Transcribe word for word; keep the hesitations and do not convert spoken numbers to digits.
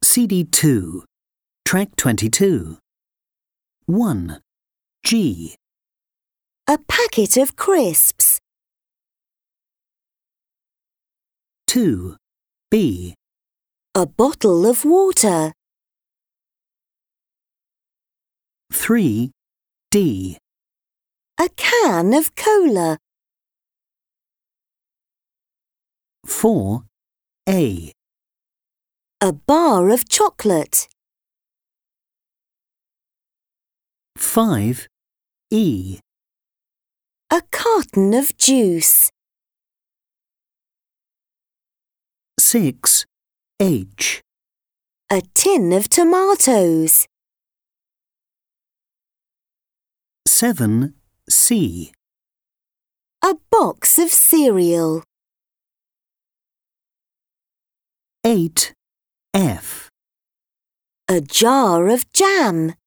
C D two, Track twenty-two. one. G. A packet of crisps. two. B. A bottle of water. three. D. A can of cola. four. A. A bar of chocolate. five. E. A carton of juice. six. H. A tin of tomatoes. seven. C. A box of cereal. eight. F. A jar of jam.